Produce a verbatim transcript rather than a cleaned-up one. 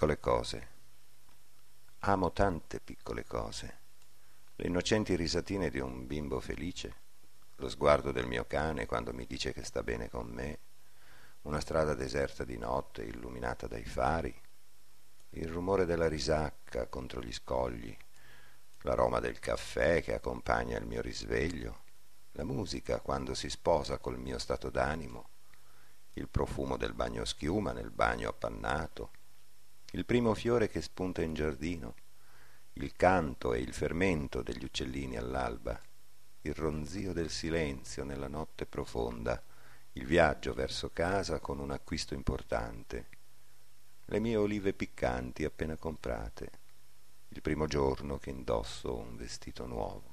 piccole cose. Amo tante piccole cose. Le innocenti risatine di un bimbo felice, lo sguardo del mio cane quando mi dice che sta bene con me, una strada deserta di notte illuminata dai fari, il rumore della risacca contro gli scogli, l'aroma del caffè che accompagna il mio risveglio, la musica quando si sposa col mio stato d'animo, il profumo del bagnoschiuma nel bagno appannato, il primo fiore che spunta in giardino, il canto e il fermento degli uccellini all'alba, il ronzio del silenzio nella notte profonda, il viaggio verso casa con un acquisto importante, le mie olive piccanti appena comprate, il primo giorno che indosso un vestito nuovo.